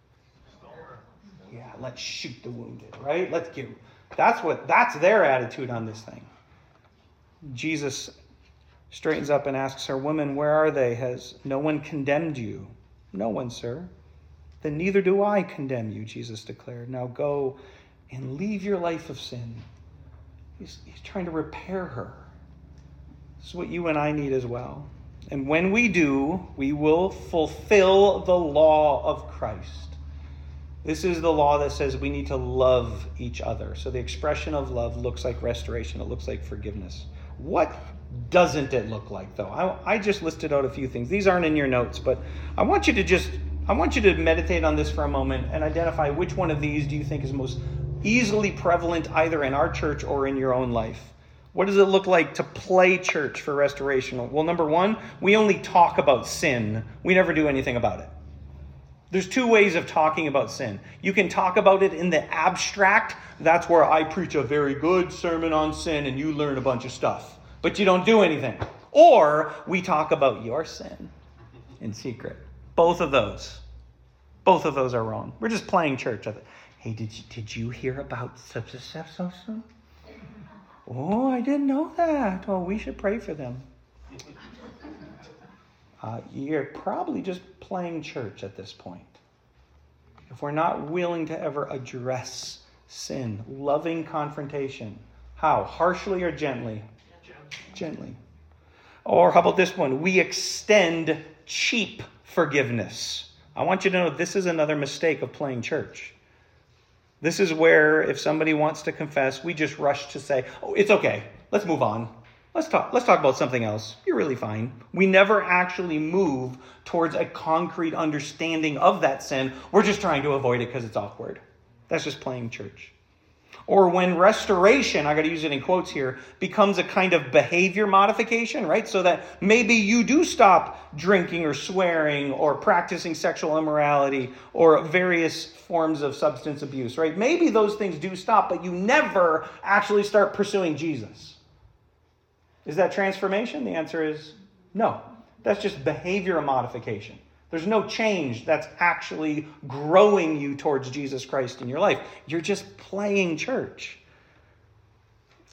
A: Yeah, let's shoot the wounded, right? Let's get. That's what. That's their attitude on this thing. Jesus straightens up and asks her, "Woman, where are they? Has no one condemned you?" "No one, sir." "Then neither do I condemn you," Jesus declared. "Now go and leave your life of sin." He's, he's trying to repair her. This is what you and I need as well. And when we do, we will fulfill the law of Christ. This is the law that says we need to love each other. So the expression of love looks like restoration. It looks like forgiveness. What doesn't it look like, though? I, I just listed out a few things. These aren't in your notes, but I want you to just, I want you to meditate on this for a moment and identify which one of these do you think is most easily prevalent either in our church or in your own life. What does it look like to play church for restoration? Well, number one, we only talk about sin. We never do anything about it. There's two ways of talking about sin. You can talk about it in the abstract. That's where I preach a very good sermon on sin and you learn a bunch of stuff, but you don't do anything. Or we talk about your sin in secret. Both of those. Both of those are wrong. We're just playing church. Hey, did you, did you hear about such and such? So, so? Oh, I didn't know that. Oh, we should pray for them. Uh, you're probably just playing church at this point. If we're not willing to ever address sin, loving confrontation, how? Harshly or gently? Gently. Or how about this one? We extend cheap forgiveness. I want you to know this is another mistake of playing church. This is where if somebody wants to confess, we just rush to say, oh, it's okay. Let's move on. Let's talk, let's talk about something else. You're really fine. We never actually move towards a concrete understanding of that sin. We're just trying to avoid it because it's awkward. That's just playing church. Or when restoration, I got to use it in quotes here, becomes a kind of behavior modification, right? So that maybe you do stop drinking or swearing or practicing sexual immorality or various forms of substance abuse, right? Maybe those things do stop, but you never actually start pursuing Jesus. Is that transformation? The answer is no. That's just behavior modification. There's no change that's actually growing you towards Jesus Christ in your life. You're just playing church.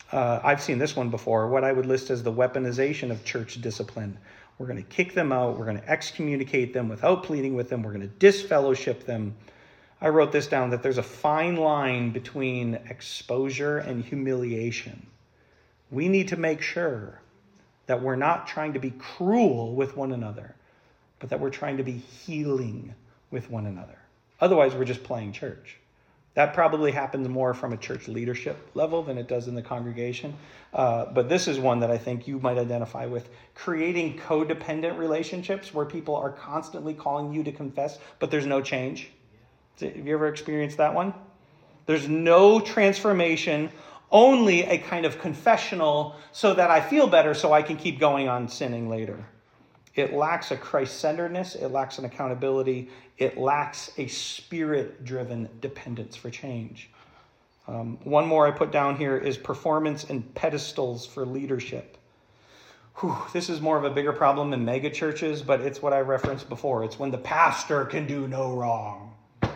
A: Uh, I've seen this one before, what I would list as the weaponization of church discipline. We're going to kick them out. We're going to excommunicate them without pleading with them. We're going to disfellowship them. I wrote this down, that there's a fine line between exposure and humiliation. We need to make sure that we're not trying to be cruel with one another, but that we're trying to be healing with one another. Otherwise, we're just playing church. That probably happens more from a church leadership level than it does in the congregation. Uh, but this is one that I think you might identify with. Creating codependent relationships where people are constantly calling you to confess, but there's no change. Have you ever experienced that one? There's no transformation, only a kind of confessional so that I feel better so I can keep going on sinning later. It lacks a Christ-centeredness. It lacks an accountability. It lacks a spirit-driven dependence for change. Um, one more I put down here is performance and pedestals for leadership. Whew, this is more of a bigger problem in mega churches, but it's what I referenced before. It's when the pastor can do no wrong.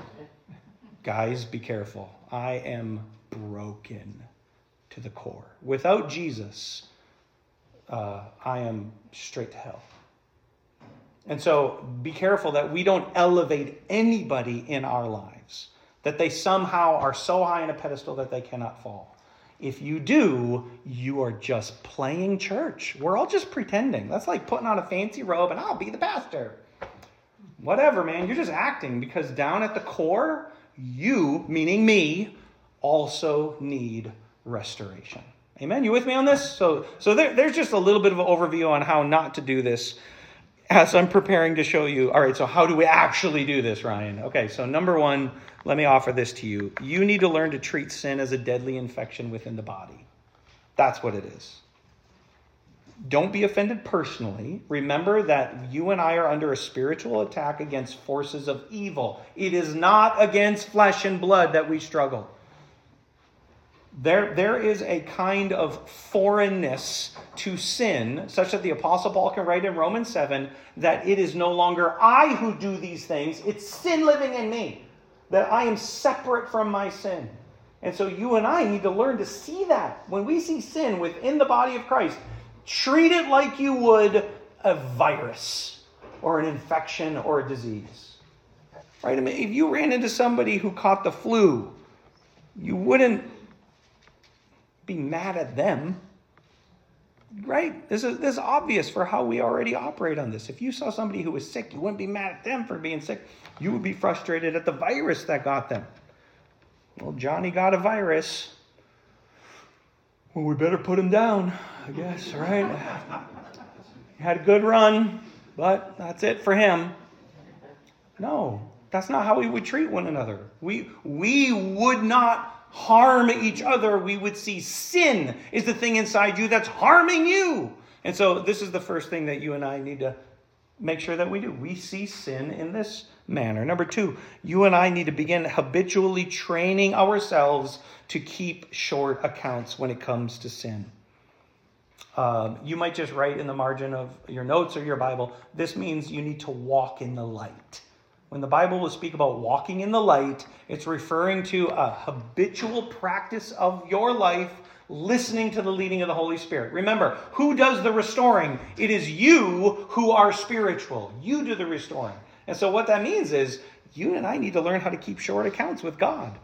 A: Guys, be careful. I am broken to the core. Without Jesus, uh, I am straight to hell. And so be careful that we don't elevate anybody in our lives, that they somehow are so high on a pedestal that they cannot fall. If you do, you are just playing church. We're all just pretending. That's like putting on a fancy robe and I'll be the pastor. Whatever, man. You're just acting, because down at the core, you, meaning me, also need restoration. Amen? You with me on this? So, so there, there's just a little bit of an overview on how not to do this as I'm preparing to show you. All right, so how do we actually do this, Ryan? Okay, so number one, let me offer this to you. You need to learn to treat sin as a deadly infection within the body. That's what it is. Don't be offended personally. Remember that you and I are under a spiritual attack against forces of evil. It is not against flesh and blood that we struggle. There, there is a kind of foreignness to sin, such that the Apostle Paul can write in Romans seven that it is no longer I who do these things, it's sin living in me, that I am separate from my sin. And so you and I need to learn to see that. When we see sin within the body of Christ, treat it like you would a virus or an infection or a disease. Right? I mean, if you ran into somebody who caught the flu, you wouldn't be mad at them. Right? This is, this is obvious for how we already operate on this. If you saw somebody who was sick, you wouldn't be mad at them for being sick. You would be frustrated at the virus that got them. Well, Johnny got a virus. Well, we better put him down, I guess, right? He had a good run, but that's it for him. No, that's not how we would treat one another. We, we would not harm each other. We would see sin is the thing inside you that's harming you. And so this is the first thing that you and I need to make sure that we do. We see sin in this manner. Number two, you and I need to begin habitually training ourselves to keep short accounts when it comes to sin. Um, you might just write in the margin of your notes or your Bible, this means you need to walk in the light. When the Bible will speak about walking in the light, it's referring to a habitual practice of your life, listening to the leading of the Holy Spirit. Remember, who does the restoring? It is you who are spiritual. You do the restoring. And so what that means is you and I need to learn how to keep short accounts with God.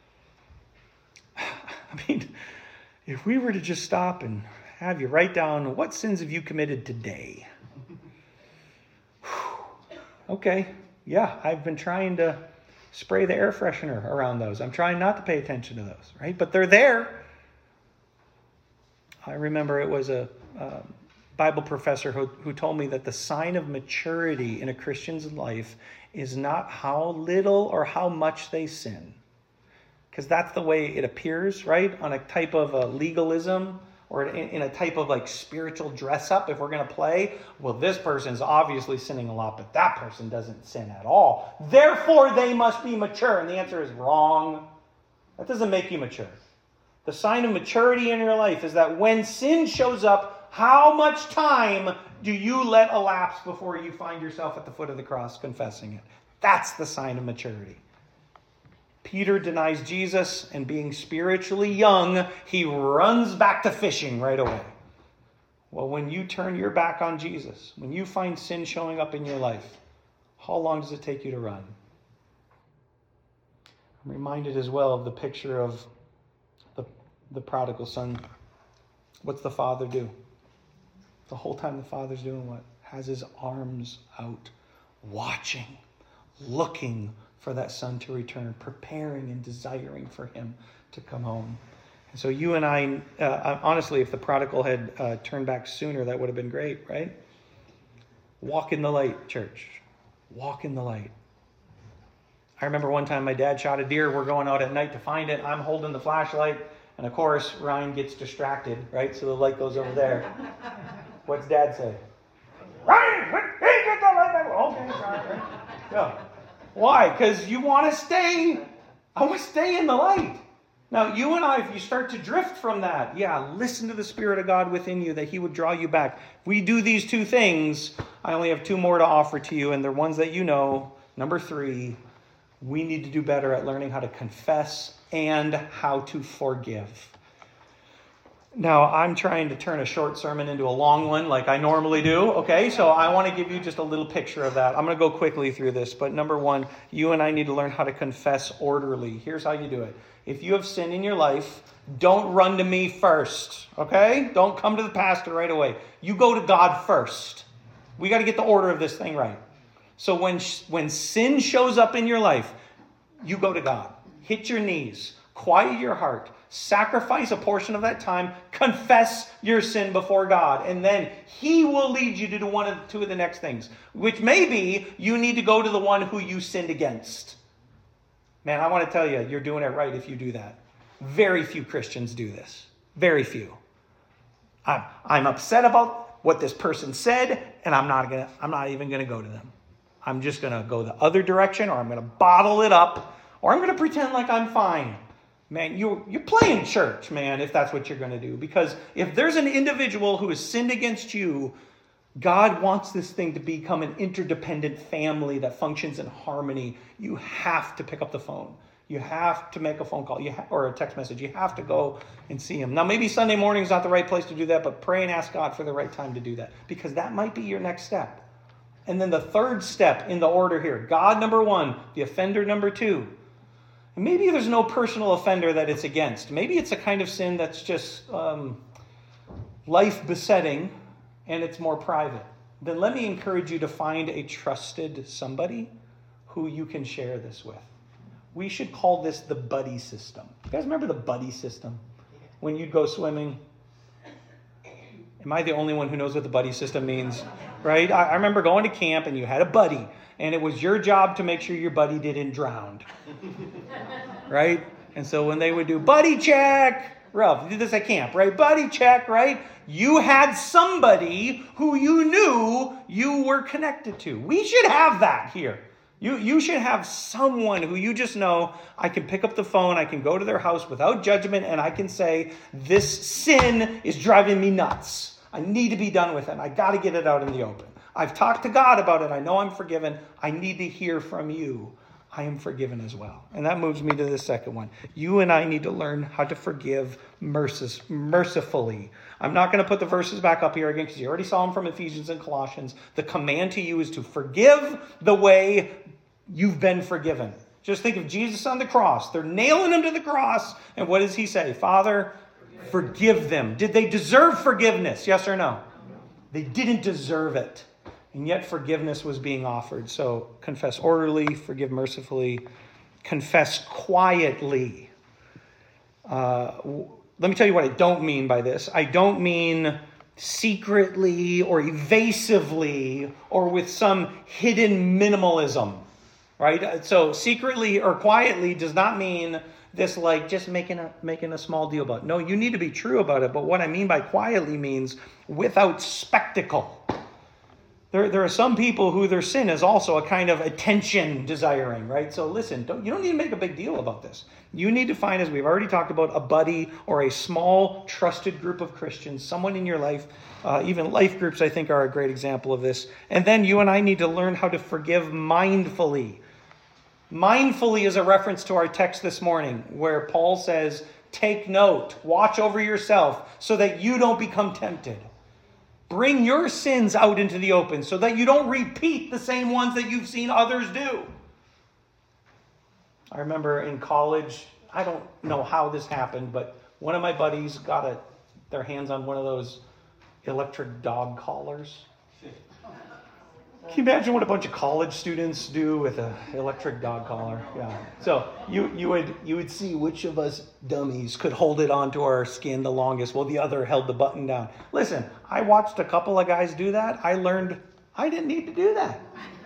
A: I mean, if we were to just stop and have you write down, what sins have you committed today? Okay. Yeah, I've been trying to spray the air freshener around those. I'm trying not to pay attention to those, right? But they're there. I remember it was a uh, Bible professor who, who told me that the sign of maturity in a Christian's life is not how little or how much they sin. Because that's the way it appears, right? On a type of a legalism, or in, in a type of like spiritual dress up, if we're going to play, well, this person's obviously sinning a lot, but that person doesn't sin at all. Therefore, they must be mature. And the answer is wrong. That doesn't make you mature. The sign of maturity in your life is that when sin shows up, how much time do you let elapse before you find yourself at the foot of the cross confessing it? That's the sign of maturity. Peter denies Jesus, and being spiritually young, he runs back to fishing right away. Well, when you turn your back on Jesus, when you find sin showing up in your life, how long does it take you to run? I'm reminded as well of the picture of the, the prodigal son. What's the father do? The whole time the father's doing what? Has his arms out, watching, looking for that son to return, preparing and desiring for him to come home. And so you and I, uh, honestly, if the prodigal had uh, turned back sooner, that would have been great, right? Walk in the light, church. Walk in the light. I remember one time my dad shot a deer. We're going out at night to find it. I'm holding the flashlight. And of course, Ryan gets distracted, right? So the light goes over there. What's Dad say? Ryan, hey, get the light back. Okay, sorry. No. Why? Because you want to stay, I want to stay in the light. Now, you and I, if you start to drift from that, yeah, listen to the Spirit of God within you, that He would draw you back. If we do these two things, I only have two more to offer to you, and they're ones that you know. Number three, we need to do better at learning how to confess and how to forgive. Now, I'm trying to turn a short sermon into a long one like I normally do, okay? So I want to give you just a little picture of that. I'm going to go quickly through this, but number one, you and I need to learn how to confess orderly. Here's how you do it. If you have sin in your life, don't run to me first, okay? Don't come to the pastor right away. You go to God first. We got to get the order of this thing right. So when, when sin shows up in your life, you go to God. Hit your knees. Quiet your heart. Sacrifice a portion of that time. Confess your sin before God. And then He will lead you to do one of two of the next things. Which may be you need to go to the one who you sinned against. Man, I want to tell you, you're doing it right if you do that. Very few Christians do this. Very few. I'm, I'm upset about what this person said, and I'm not gonna, I'm not even going to go to them. I'm just going to go the other direction, or I'm going to bottle it up, or I'm going to pretend like I'm fine. Man, you, you're playing church, man, if that's what you're going to do. Because if there's an individual who has sinned against you, God wants this thing to become an interdependent family that functions in harmony. You have to pick up the phone. You have to make a phone call you ha- or a text message. You have to go and see him. Now, maybe Sunday morning is not the right place to do that, but pray and ask God for the right time to do that. Because that might be your next step. And then the third step in the order here, God number one, the offender number two. And maybe there's no personal offender that it's against. Maybe it's a kind of sin that's just um, life besetting and it's more private. Then let me encourage you to find a trusted somebody who you can share this with. We should call this the buddy system. You guys remember the buddy system? When you'd go swimming? Am I the only one who knows what the buddy system means? Right? I, I remember going to camp and you had a buddy. And it was your job to make sure your buddy didn't drown. Right? And so when they would do buddy check, Ralph, you did this at camp, right? Buddy check, right? You had somebody who you knew you were connected to. We should have that here. You, you should have someone who you just know, I can pick up the phone, I can go to their house without judgment, and I can say, this sin is driving me nuts. I need to be done with it. I got to get it out in the open. I've talked to God about it. I know I'm forgiven. I need to hear from you. I am forgiven as well. And that moves me to the second one. You and I need to learn how to forgive mercis- mercifully. I'm not going to put the verses back up here again because you already saw them from Ephesians and Colossians. The command to you is to forgive the way you've been forgiven. Just think of Jesus on the cross. They're nailing him to the cross. And what does he say? Father, forgive them. Did they deserve forgiveness? Yes or no? They didn't deserve it. And yet forgiveness was being offered. So confess orderly, forgive mercifully, confess quietly. Uh, let me tell you what I don't mean by this. I don't mean secretly or evasively or with some hidden minimalism. Right? So secretly or quietly does not mean this like just making a making a small deal about it. No, you need to be true about it. But what I mean by quietly means without spectacle. There, there are some people who their sin is also a kind of attention desiring, right? So listen, don't, you don't need to make a big deal about this. You need to find, as we've already talked about, a buddy or a small trusted group of Christians, someone in your life. Uh, even life groups, I think, are a great example of this. And then you and I need to learn how to forgive mindfully. Mindfully is a reference to our text this morning where Paul says, take note, watch over yourself so that you don't become tempted. Bring your sins out into the open so that you don't repeat the same ones that you've seen others do. I remember in college, I don't know how this happened, but one of my buddies got a, their hands on one of those electric dog collars. Can you imagine what a bunch of college students do with an electric dog collar? Yeah. So you you would you would see which of us dummies could hold it onto our skin the longest while the other held the button down. Listen, I watched a couple of guys do that. I learned I didn't need to do that.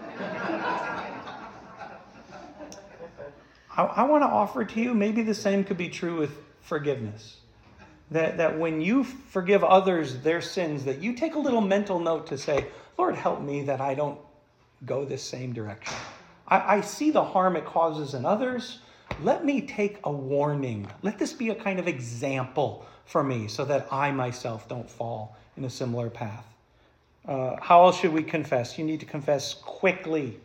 A: I, I want to offer to you, maybe the same could be true with forgiveness. That that when you forgive others their sins, that you take a little mental note to say, Lord, help me that I don't go this same direction. I, I see the harm it causes in others. Let me take a warning. Let this be a kind of example for me so that I myself don't fall in a similar path. Uh, how else should we confess? You need to confess quickly.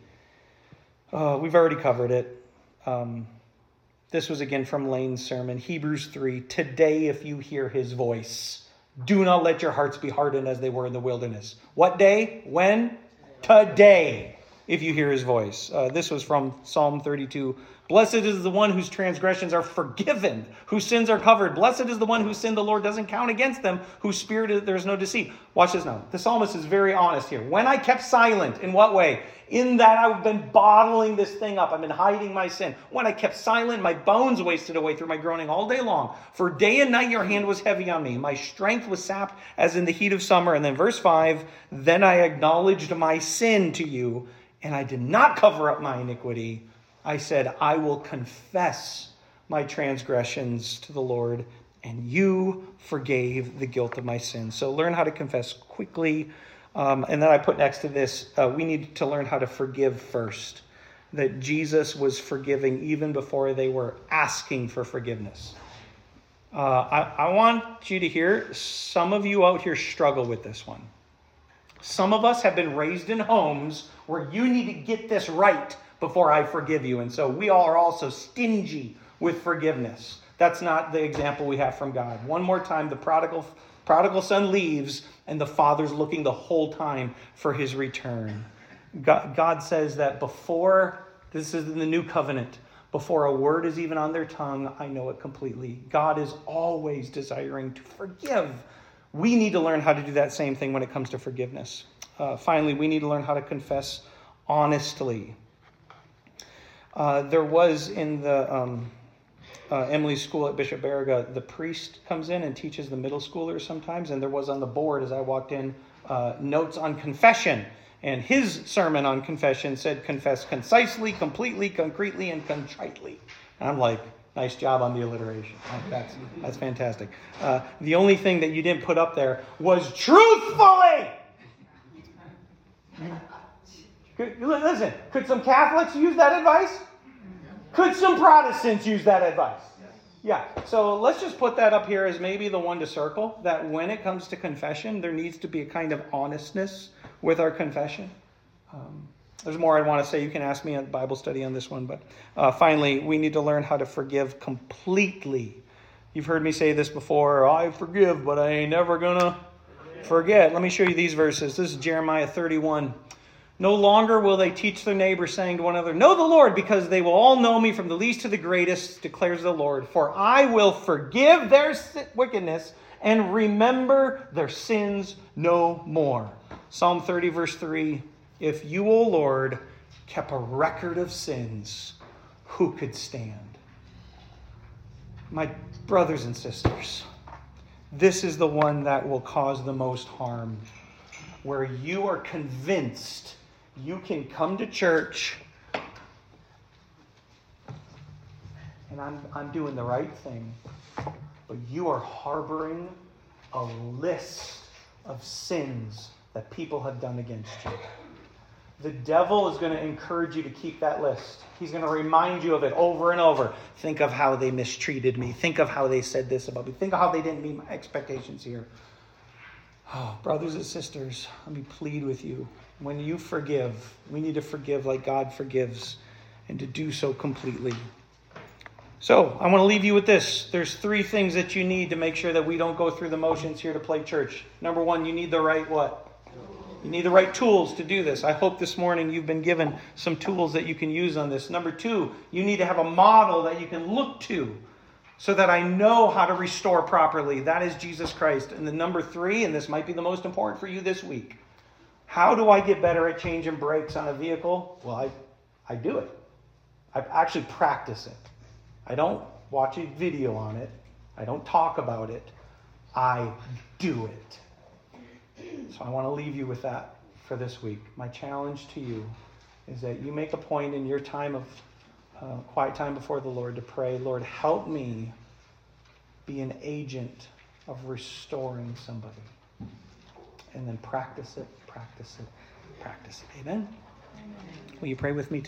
A: Uh, we've already covered it. Um, this was again from Lane's sermon, Hebrews three. Today, if you hear his voice, do not let your hearts be hardened as they were in the wilderness. What day? When? Today, if you hear his voice. Uh, this was from Psalm thirty-two. Blessed is the one whose transgressions are forgiven, whose sins are covered. Blessed is the one whose sin the Lord doesn't count against them, whose spirit there is no deceit. Watch this now. The psalmist is very honest here. When I kept silent, in what way? In that I've been bottling this thing up. I've been hiding my sin. When I kept silent, my bones wasted away through my groaning all day long. For day and night your hand was heavy on me. My strength was sapped as in the heat of summer. And then verse five, then I acknowledged my sin to you, and I did not cover up my iniquity. I said, I will confess my transgressions to the Lord, and you forgave the guilt of my sins. So learn how to confess quickly. Um, and then I put next to this, uh, we need to learn how to forgive first. That Jesus was forgiving even before they were asking for forgiveness. Uh, I, I want you to hear, some of you out here struggle with this one. Some of us have been raised in homes where you need to get this right before I forgive you. And so we all are also stingy with forgiveness. That's not the example we have from God. One more time, the prodigal prodigal son leaves, and the father's looking the whole time for his return. God, God says that before, this is in the new covenant, before a word is even on their tongue, I know it completely. God is always desiring to forgive. We need to learn how to do that same thing when it comes to forgiveness. Uh, finally, we need to learn how to confess honestly. Uh, there was in the um, uh, Emily's school at Bishop Baraga, the priest comes in and teaches the middle schoolers sometimes. And there was on the board as I walked in, uh, notes on confession. And his sermon on confession said, confess concisely, completely, concretely, and contritely. And I'm like, nice job on the alliteration. That's, that's fantastic. Uh, the only thing that you didn't put up there was truthfully. Listen, could some Catholics use that advice? Could some Protestants use that advice? Yeah, so let's just put that up here as maybe the one to circle, that when it comes to confession, there needs to be a kind of honestness with our confession. Um, there's more I want to say. You can ask me at Bible study on this one. But uh, finally, we need to learn how to forgive completely. You've heard me say this before, I forgive, but I ain't never going to forget. Let me show you these verses. This is Jeremiah thirty-one. No longer will they teach their neighbor, saying to one another, know the Lord, because they will all know me from the least to the greatest, declares the Lord. For I will forgive their wickedness and remember their sins no more. Psalm thirty, verse three. If you, O Lord, kept a record of sins, who could stand? My brothers and sisters, this is the one that will cause the most harm, where you are convinced you can come to church and I'm, I'm doing the right thing, but you are harboring a list of sins that people have done against you. The devil is going to encourage you to keep that list. He's going to remind you of it over and over. Think of how they mistreated me. Think of how they said this about me. Think of how they didn't meet my expectations here. Oh, brothers and sisters, let me plead with you. When you forgive, we need to forgive like God forgives. and to do so completely. So I want to leave you with this. There's three things that you need to make sure that we don't go through the motions here to play church. Number one, you need the right what? You need the right tools to do this. I hope this morning you've been given some tools that you can use on this. Number two, you need to have a model that you can look to so that I know how to restore properly. That is Jesus Christ. And the number three, and this might be the most important for you this week, how do I get better at changing brakes on a vehicle? Well, I, I do it. I actually practice it. I don't watch a video on it. I don't talk about it. I do it. So I want to leave you with that for this week. My challenge to you is that you make a point in your time of uh, quiet time before the Lord to pray, Lord, help me be an agent of restoring somebody. And then practice it, practice it, practice it. Amen? Amen. Will you pray with me tonight?